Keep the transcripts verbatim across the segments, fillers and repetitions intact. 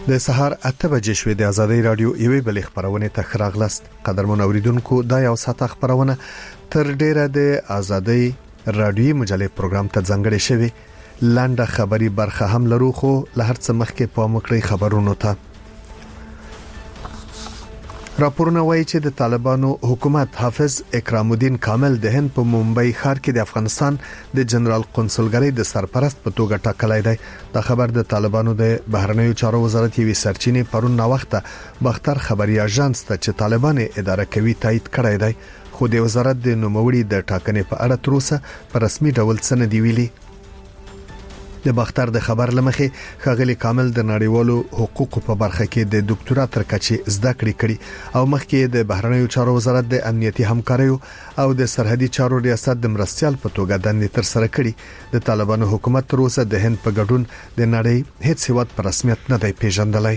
د سهار اته بجې شوې د آزادۍ رادیو یوې بلې خبرونه ته خراغلست. قدرمن اوریدونکو، دا یو ساعت خبرونه تر ډیره د آزادۍ رادیو مجلې پروګرام ته ځانګړې شوی. لنډه خبري برخه هم لرو، خو له هر څه مخکې په مکړی خبرونو ته. راپورونه وایي چې د طالبانو حکومت حافظ اکرام الدین کامل د هند په ممبئی ښار کې د افغانستان د جنرال قونسلګرۍ د سرپرست په توګه ټاکلی دی. دا خبر د طالبانو د بهرنیو چارو وزارت یوې سرچینې پرون ناوخته بختر خبري اژانس ته چې طالبان اداره کوي تایید کړی دی، خو د وزارت د نوموړي د ټاکنې په اړه تر اوسه په رسمي ډول څه نه دی ویلي. د بختر د خبر لمخې ښاغلي کامل د نړیوالو حقوقو په برخه کې د ډاکټرا تر کچې زده کړې کړي او مخکې د بهرنیو چارو وزارت د امنیتي همکاریو او د سرحدي چارو ریاست د مرستيال په توګه دندې تر سره کړي. د طالبانو حکومت تر اوسه د هند په ګډون د نړۍ هیڅ هیواد په رسمیت نه دی پیژندلی.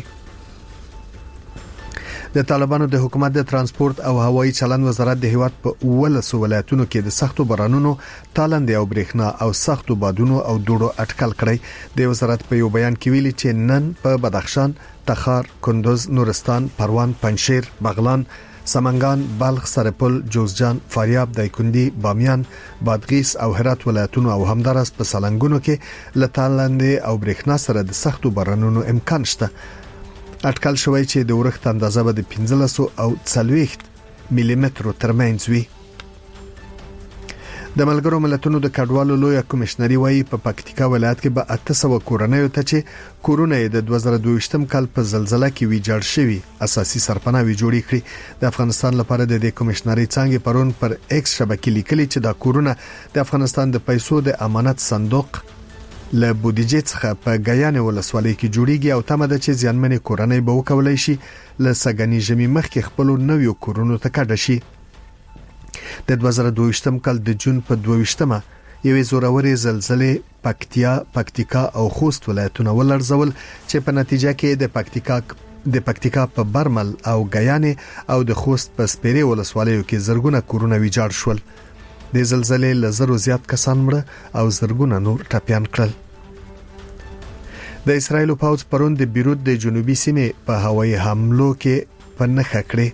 د طالبانو د حکومت د ترانسپورت او هوایي چلند وزارت د هیواد په ولسو ولایتونو کې د سختو بارانونو، تالند او برېښنا او سختو بادونو او دوړو اټکل کړی. د وزارت په یو بیان کې ویلي چې نن په بدخشان، تخار، کندوز، نورستان، پروان، پنجشیر، بغلان، سمنګان، بلخ، سرپل، جوزجان، فاریاب، دایکندي، بامیان، بادغیس او هرات ولایتونو او همدارس په سالنګونو کې لتالند او برېښنا سره د سختو بارانونو امکان شته. اټکل شوی چې د ورښت اندازه به د پنځلس او څلوېښت ملي مترو ترمنځ وي. د ملګرو ملتونو د کډوالو لوی کمشنري وایي په پکتیکا ولایت کې به اته سوه کورنیو ته چې کورونه د دوه زره دوه ویشتم کال په زلزلہ کې ویجاړ شوي اساسي سرپناهي جوړې کړې. د افغانستان لپاره د دې کمشنري څنګه پرون پر ایکس شبکې لیکلي چې دا کورونه د افغانستان د پیسو د امانت صندوق له بودیجې څخه په غیانې ولسوالۍ کې جوړیږي او تمه ده چې ځانمنې کورنۍ به وکولای شي له سګنی ژمي مخکې خپل نویو کورونو ته کډه شي. د دوه زره دوه ویشتم کال د جون په دوه ویشتمه یوې زورورې زلزلې پکتیا، پکتیکا او خوست ولایتونه ولړزول چې په نتیجه کې د پکتیکا د پکتیکا په برمل او غیانې او د خوست په سپیرې ولسوالیو کې زرګونه کورونه ویجاړ شول. د زلزلې لزرو زیات کسان مړه او زرګونه نور ټپيان کړل. د اسرایل پوځ پرون د بیروت د جنوبي سیمې په هوایي حملو کې په نخښه کړې.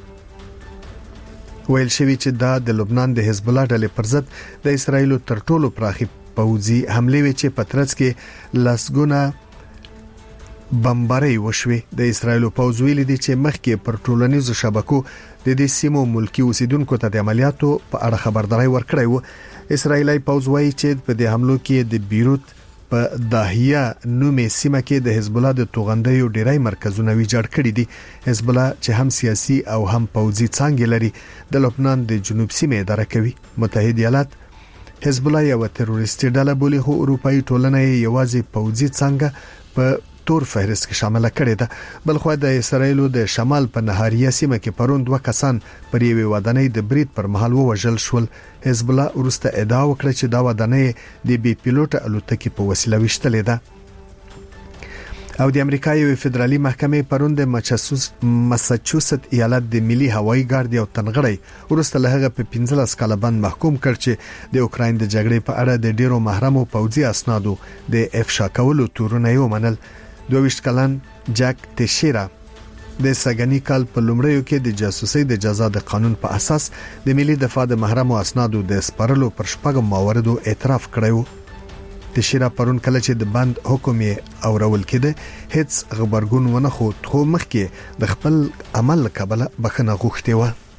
ویل شوی چې دا د لبنان د حزب الله ډلې پر ضد د اسرایل تر ټولو پراخي پوځي حملې وي چې په ترڅ کې لسګونه بمبارۍ وشوي. د اسرایل پوځ ویلي دی چې مخکې پر ټولنیزو شبکو د دې سیمو ملکی اوسیدونکو ته د عملیاتو په اړه خبرداري ورکړی و. اسرایلی پوځ وایي چې په دې حملو کې د بیروت په داهیه نومې سیمه کې د حزب الله د توغندیو ډیری مرکزونه ویجاړ کړي دي. حزب الله چې هم سیاسي او هم پوځي څانګې لري، د لبنان د جنوب سیمې اداره کوي. متحده ایالات حزب الله یو تروریستي ډله بولي، خو اروپאי ټولنه یې یوازې پوځي څنګه په تور فهرست کې شامل کړي ده. بلخو د اسرایل د شمال په نهاریه سیمه کې پرون دوه کسان پر یوې ودانۍ د برید پر مهال ووژل شول. حزب الله ورسته ادعا وکړه چې دا ودانۍ د بي پیلوټ الوتکې په وسیله وشتلې ده. او د امریکا یو فدرالي محکمې پرون د ماساچوست ایالت د ملي هوایي ګارد یو تنغړی ورسته له هغه په پنځلس کاله باندې محکوم کړ چې د اوکراین د جګړې په اړه د ډیرو محرمو پوځي اسنادو د افشا کولو تورونه یې ومنل. دوه ویشت کلن جک تشیرا د سګنی کال په لومړیو کې د جاسوسي د جزا د قانون په اساس د ملي دفاع د محرمو اسنادو د سپارلو پر شپږم مواردو اعتراف کړی. تشیرا پرون کله چې د بند حکم یې اورول کېده هیڅ خبرګون ونه خو خو مخکې د خپل عمل کبله بخنه غوښتي و.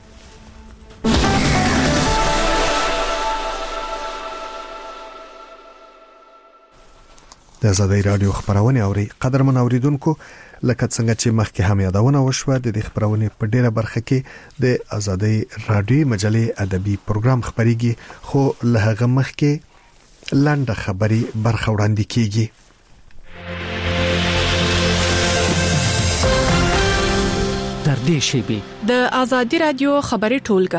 د آزادۍ رادیو خبرونه اوري. قدرمن اوریدونکو، لکه څنګه چې مخکې هم یادونه وشوه، د دې خبرونه په ډیره برخه کې د آزادۍ رادیو مجلې ادبي پروګرام خبريږي، خو له هغه مخکې لنډه خبري برخه وړاندې کیږي. تر دې شیبې د آزادۍ رادیو خبري ټولګه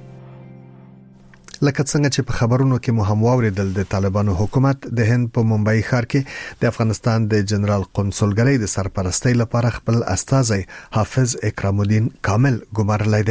لکه څنګه چې په خبرونو کې مو هم واوریدل، د طالبانو حکومت د هند په ممبئی ښار کې د افغانستان د جنرال قونسلګرۍ د سرپرستۍ لپاره خپل استازی حافظ اکرام الدین کامل ګمارلی دی.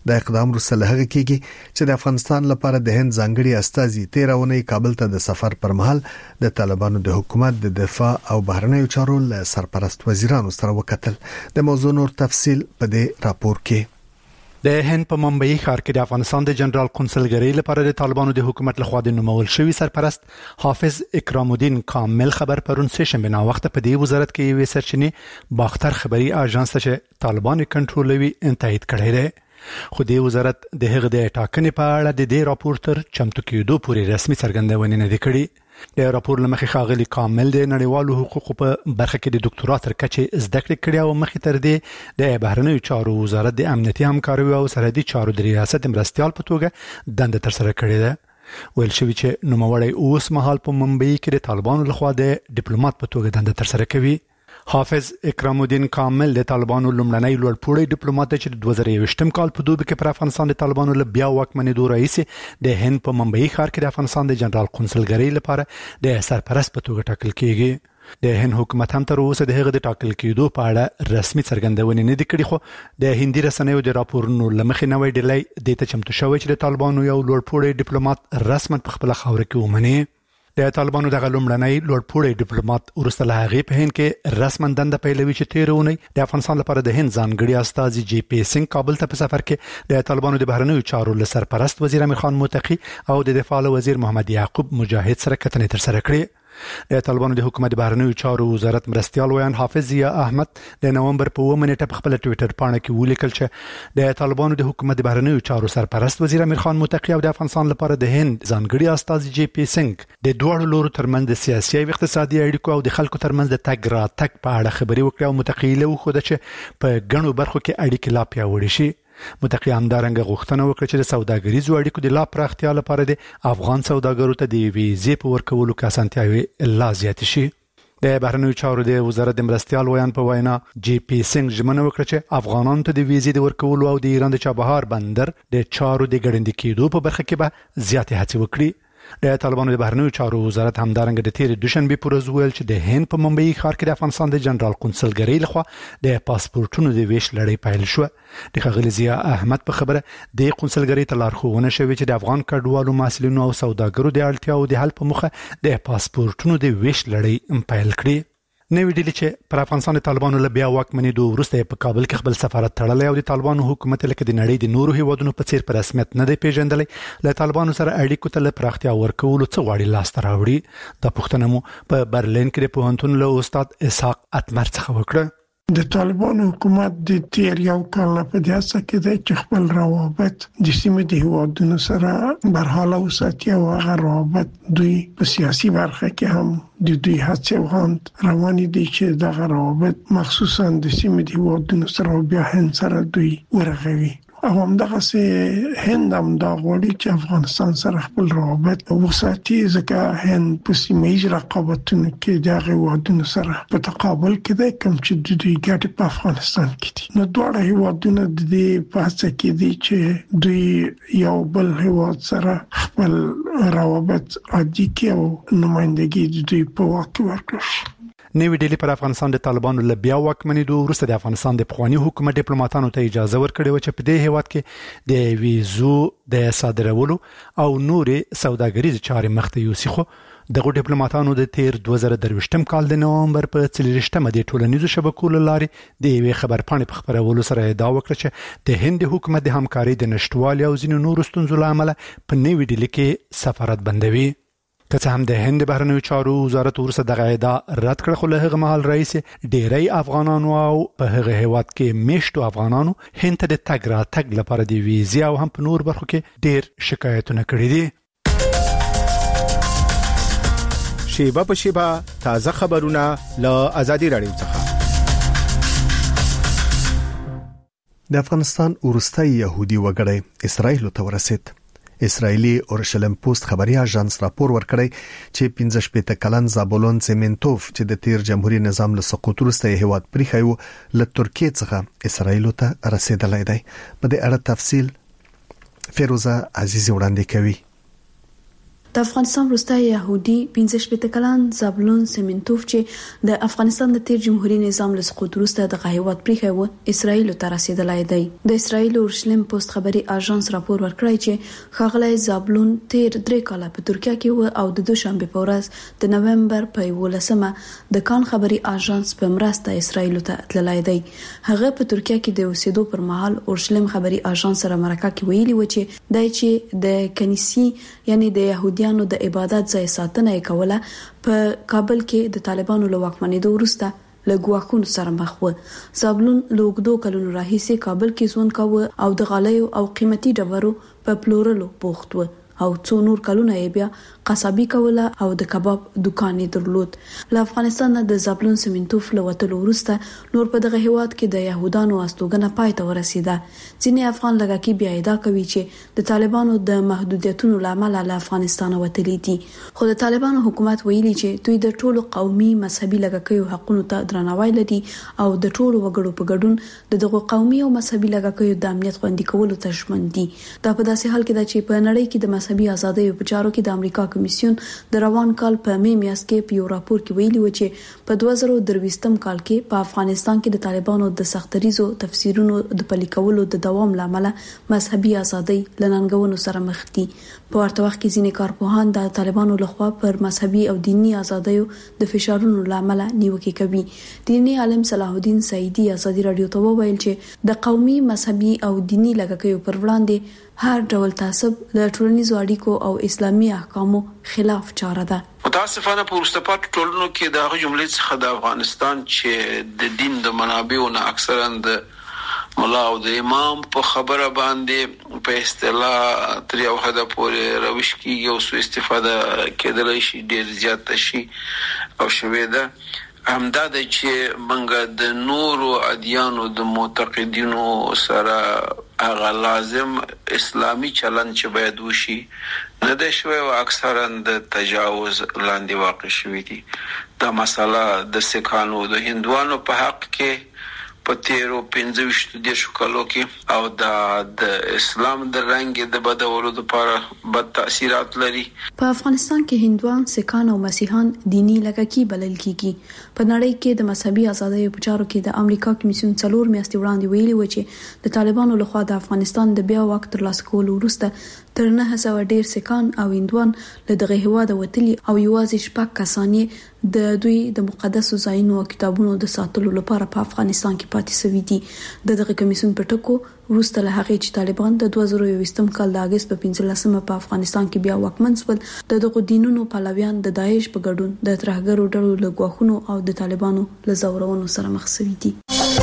د اقدام وروسته له هغه کېږي چې د افغانستان لپاره د هند ځانګړي استازي تیر اونۍ کابل ته د سفر پر مهال د طالبانو د حکومت د دفاع او بهرنیو چارو له سرپرست وزیرانو سره وکتل. د موضوع نور تفصیل په دې راپور کې. د هند په ممبئی ښار کې د افغانستان د جنرال قونسلګرۍ لپاره د طالبانو د حکومت لخوا د نومول شوی سرپرست حافظ اکرام الدین کامل خبر پرون سه شنبه نا وخت په دې وزارت کې یو سرچینی باختر خبري اژانس چې طالبان کنټرولوي تایید کړی دی. خو د وزارت د هغه د ټاکنې په اړه د دې راپور تر چمتو کېدو پورې رسمي څرګندونه نه کړې. د راپور لمخې خاغلی کامل د نړیوالو حقوقو په برخه کې د ډاکټرا تر کچې زده کړې کړې او مخې تر دې د بهرنیو چارو وزارت د امنیتي همکاري او سرحدي چارو د ریاست مرستيال په توګه دنده تر سره کړې ده. ویل شوی چې نوموړی اوس مهال په ممبئی کې د طالبانو لخوا د ډیپلوماټ په توګه دنده تر سره کوي. حافظ اکرام الدین کامل د طالبانو لومړنی لوړپوړی ډیپلوماټ چې د دوه زره یوولسم کال په دوبي کې پر افغانستان د طالبانو له بیا واکمنېدو راهیسې د هند په ممبئی ښار کې د افغانستان د جنرال قونسلګرۍ لپاره د سرپرست په توګه ټاکل کیږي. د هند حکومت هم تر اوسه د هغه د ټاکل کېدو په اړه رسمي څرګندونه نه دي کړې، خو د هندي رسنیو د راپورونو لمخې نوې ډلې د ته چمتو شوی چې د طالبانو یو لوړپوړی ډیپلوماټ رسماً په خپل خاور کې ومني. د طالبانو د لومړنی لوړپوړی ډیپلوماټ ورسته له هغې په هند کې رسماً دنده پیلوي چې تیر اونۍ د افغانستان لپاره د هند ځانګړي استازي جی پی سنگ کابل ته په سفر کې د طالبانو د بهرنیو چارو له سرپرست وزیر امیر خان متقی او د دفاع وزیر محمد یعقوب مجاهد سره کتنې تر سره کړې. د طالبانو د حکومت بهرنیو چارو وزارت مرستيال ویان حافظ ضیا احمد د نومبر په اووه نیټه په خپل ټوئیټر باندې کې ولیکل چې د طالبانو د حکومت بهرنیو چارو سرپرست وزیر امیر خان متقی او د افغانستان لپاره د هند ځانګړي استازي جی پی سنگ د دوه لورو ترمنځ د سیاسي او اقتصادي اړیکو او د خلکو ترمنځ د تګ را تګ په اړه خبري وکړي او متقی له خو د چې په ګڼو برخو کې اړیکې لا پیاوړې شي. متقی همدارنګه غوښتنه وکړه چې د سوداګریزو اړیکو د لا پراختیا لپاره د افغان سوداګرو ته د ویزې په ورکولو کې اسانتیاوي لا زیات شي. د بهرنیو چارو د وزارت د مرستيال ویان په وینا جی پی سنگ ژمنه وکړه چې افغانانو ته د ویزې د ورکولو او د ایران د چابهار بندر د چارو د ګړندې کېدو په برخه کې به زیات هڅې وکړي. د طالبانو د بهرنیو چارو وزارت همدارنګه د تیر دوشنبه پر ورځ ویل چې د هند په ممبئی ښار کې د افغانستان د جنرال قونسلګرۍ لخوا د پاسپورتونو د ویش لړۍ پیل شو. د ښاغلي ضیا احمد په خبره د قونسلګرۍ ته لارښوونه شوې چې د افغان کډوالو محصلینو او سوداګرو د اړتیاو د حل په موخه د پاسپورتونو د ویش لړۍ پیل کړي. نوې ډلې چې پر افغانستان د طالبانو له بیا واکمنېدو وروسته په کابل کې خپل سفارت تړلی او د طالبانو حکومت لکه د نړۍ د نورو هیوادونو په څیر په رسمیت نه دی پیژندلی، له طالبانو سره اړیکو ته له پراختیا ورکولو څه غواړي لاسته راوړي. دا پوښتنه مو په برلین کې د پوهنتون له استاد اسحاق اتمر څخه وکړه. د طالبانو حکومت د تیر یو کال په داسه کې د چې خپل روابط د سیمې د هیوادونو سره برحاله وساتي او هغه روابط دوی په سیاسي برخه کې هم د دوی هڅې وغوند روانې دي چې دغه روابط مخصوصا د سیمې د هیوادونو سره بیا هند سره دوی ورغوي. او همدغه سه هند هم دا غواړي چې افغانستان سره خپل روابط وساتي، ځکه هند په سیمه‌ایز رقابتونو کې د هیوادونو سره په تقابل کې د کوم چې د دوی ګټې په افغانستان کې دي. نو دواړه هیوادونه د دې په هڅه کې دي چې دوی یو بل هیواد سره خپل روابط عادي کړي او نمائندګي د دوی په واک ورکړي. نوې ډلې پر افغانستان د طالبانو له بیا واکمنېدو وروسته د افغانستان د پخواني حکومت ډیپلوماټانو ته اجازه ورکړې و چې په دې هیواد کې د ویزو د صادرولو او نورې سوداګریزې چارې مخته یوسي. خو دغه ډیپلوماټانو د تیر دوه زره درویشتم کال د نومبر په څلوېښتمه د ټولنیزو شبکو له لارې د یوې خبرپاڼې په خپرولو سره ادعا وکړه چې د هند حکومت د همکارۍ د نشټوالي او ځینو نورو ستونزو له امله په نوې ډلې کې سفارت بندوي. که څه هم د هند بهرنیو چارو وزارت ورسره دغه ادعا رد کړه، خو له هغه مهال رئیس ډیری افغانانو او په هغه هیواد کې میشتو افغانانو هند ته د تګ را تګ لپاره د ویزې او هم په نور برخو کې ډیر شکایتونه کړي دي. شیبه په شیبه تازه خبرونه له آزادي رادیو څخه. د افغانستان ورستۍ يهودي وګړی اسرائیل ته ورسید. اسرائیلی اورشلیم پوسټ خبري اژانس راپور ورکړی چې پنځه شپږ کلن زابولون سیمنټوف چې د تیر جمهوریت نظام له سقوط وروسته هیواد پریخي و له ترکیه څخه اسرائیل ته رسیدلی دی. په دې اړه تفصیل فیروزه عزیزی وړاندې کوي. د افغانستان وروستی يهودي پنځه شپېته کلن زابلون سیمنتوف چې د افغانستان د تیر جمهوریت نظام له سقوط وروسته د هیواد پریښی و اسرائیل ته رسیدلی دی. د اسرائیل اورشلیم پوسټ خبري اژانس راپور ورکړی چې ښاغلی زابلون تیر درې کاله په ترکیه کې و او د دوشنبه په ورځ د نومبر په یولسمه د کان خبري اژانس په مرسته اسرائیل ته تللی دی. هغه په ترکیه کې د اوسېدو پر مهال اورشلیم خبري اژانس سره مرکه کې ویلي و چې دای چې د کنيسي یعنی د يهودانو د عبادت ځای ساتنه کوله په کابل کې د طالبانو له واکمنېدو وروسته له ګواښونو سره مخ و. زابلون لوګدو کلونو راهیسې کابل کې ژوند کاوه او د غالیو او قیمتي ډبرو په پلورلو بوخت و او څو نور کلونه یې بیا قصابي کوله او د کباب دکان درلود. له افغانستان د زابلون سیمنتوف له وټلو وروسته نور په دغه هیواد کې د يهودانو استوګنه پای ته ورسیده. ځینې افغان لږکي بیا ادعا کوي چې د طالبانو د محدودیتونو لامل له افغانستان وتلی دي. خو د طالبانو حکومت ویلي چې دوی د ټولو قومي مذهبي لږکیو حقوقو ته درناوی لري او د ټولو وګړو په ګډون د دغه قومي او مذهبي لږکیو د امنیت خوندي کولو ته ژمن دي. دا په داسې حال کې ده چې په نړۍ کې د مذهبي ازادۍ په چارو کې د امریکا کمیسیون د روان کال په می میاشت کې په یو راپور کې ویلي و چې په دوه زره درویشتم کال کې په افغانستان کې د طالبانو د سختریزو تفسیرونو د پلي کولو د دوام لامل مذهبي ازادۍ لننګونو سره مخ دي. په ورته وخت کې ځینې کارپوهان د طالبانو لخوا پر مذهبي او دینی ازادیو د فشارونو لامل نیوکه کوي. دینی عالم صلاح الدین سعیدی ازادي رادیو ته وویل چې د قومي مذهبي او دینی لږکیو پر وړاندې هر ډول تعصب د ټولنیزو اړیکو او اسلامي احکامو خلاف چاره ده. متاسفانه په وروسته پاتې ټولنو کې د هغه جملې څخه د افغانستان چې د دین د منابعو نه اکثرا د مولا او د امام په خبره باندې په اصطلاح تر یو حد پورې روش کېږي او سو استفاده کېدلای شي ډېر زیات شي او شوي ده. همدا د چې منګه د نورو ادیانو د معتقدینو سره هغه لازم اسلامی چلند چې باید وشي نه د شوي او اکثرا د تجاوز لاندې واقع شوی دي. دا مسله د سکانو د هندوانو په حق کې په تیرو پنځه ویشت دیرشو کالو کې او د اسلام د رنګ د بدولو لپاره بد تاثیرات لري. په افغانستان کې هندوان، سکان او مسیحان دینی لږکي بلل کیږي. په نړۍ کې د مذهبي ازادۍ په چارو کې د امریکا کمیسیون څلور میاشتې وړاندې ویلي و چې د طالبانو لخوا د افغانستان د بیا واک ترلاسه کولو وروسته تر نه سوه ډیر سکان او هندوان له دغه هیواد وتلي او یوازې شپږ کسان د دوی د مقدسو ځایونو او کتابونو د ساتلو لپاره په افغانستان کې پاتې شوي دي. د دغه کمیسیون په ټکو وروسته له هغې چې طالبان د دوه زره یوویشتم کال د اګست په پنځلسمه په افغانستان کې بیا واکمن شول، د دغو دینونو پلویان د داعش په ګډون د ترهګرو ډلو له ګواښونو او د طالبانو له زورونو سره مخ شوي دي.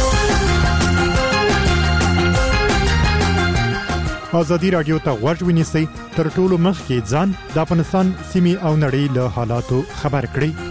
ازادي رادیو ته غوږ ونیسئ تر ټولو مخکې ځان د افغانستان سیمې او نړۍ له حالاتو خبر کړئ.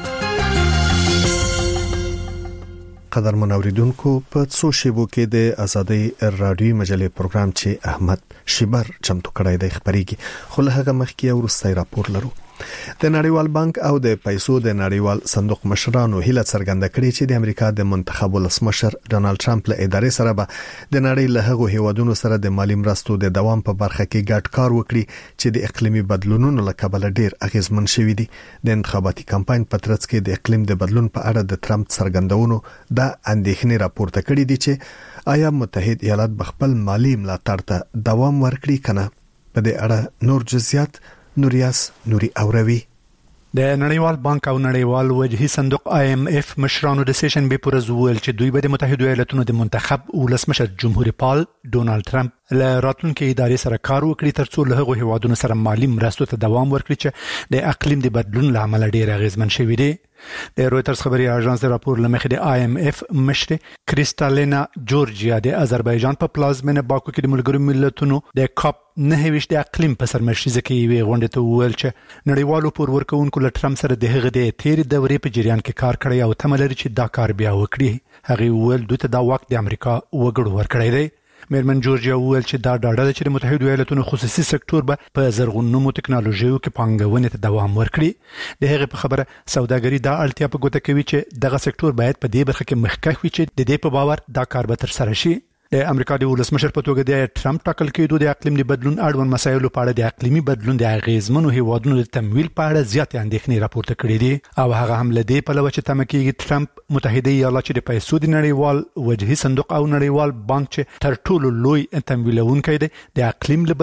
قدرمن اوریدونکو په څو شیبو کې د ازادي رادیو مجلې پروګرام چې احمد شیبر چمتو کړی دی خبرېږي، خو له هغه مخکې ورستای راپور لرو. د نړیوال بانک او د پیسو د نړیوال صندوق مشرانو هیله څرګنده کړې چې د امریکا د منتخب ولسمشر ډونالد ټرمپ له ادارې سره به د نړۍ له هغو هیوادونو سره د مالی مرستو د دوام په برخه کې ګډ کار وکړي چې د اقلیمي بدلونونو له کبله ډیر اغیزمن شوي دي. د انتخاباتي کمپاین په ترڅ کې د اقلیم د بدلون په اړه د ټرمپ څرګندونو د اندېښنې راپورته کړې دي چې آیا متحد ایالات بخپل مالی ملاتړ ته دوام ورکړي کنه. په دې اړه نور جزئیات نوریاس نوري اوروي. د نړیوال بانک او نړیوال وجهي صندوق آی ایم اف مشرانو د سیشن به پرز ویل چې دوی به د متحده ایالاتونو د منتخب ولسمشر جمهوریت پال ډونالد ټرمپ له راتلونکي ادارې سره کار وکړي ترڅو له هغو هیوادونو سره مالی مرستو ته دوام ورکړي چې د اقلیم د بدلون لامل ډیر اغیزمن شوي دي. د رويټرز خبري اژانس د راپور لمخې د آی ایم اف مشر کریستالینا جورجیا د آذربایجان په پلازمینه باکو کې د ملګرو ملتونو د کاپ نه ویشت د اقلیم په سرمشيزه کې وی غونډه ته وویل چې نړیوالو پور ورکوونکو له ټرمپ سره د هغه د تیر دورې په جریان کې کار کړی او تمه لري چې دا کار بیا وکړي. هغه وویل دوی ته دا وخت د امریکا وګړو ورکړی دی. میرمن جورجیا وویل چې دا ډاډه ده چې د متحده ایالاتونو خصوصي سکتور به په زرغونومو ټکنالوژیو کې پانګونې ته دوام ورکړي. د هغې په خبره سوداګري دا اړتیا په ګوته کوي چې دغه سکتور باید په دې برخه کې مخکښ وي چې د دې په باور دا کار به تر سره شي. د امریکا د ولسمشر په توګه د ټرمپ ټاکل کېدو د اقلیم د بدلون اړوند مسایلو په اړه د اقلیمي بدلون د اغیزمنو هیوادونو د تمویل په اړه زیاتې اندېښنې راپورته کړې دي او هغه هم لدی په لور چې تم کېږي ټرمپ متحده ایالات چې د پیسو د نړیوال وجهي صندوق او نړیوال بانک چې تر ټولو لوی تمویلونکی دی د اقلیم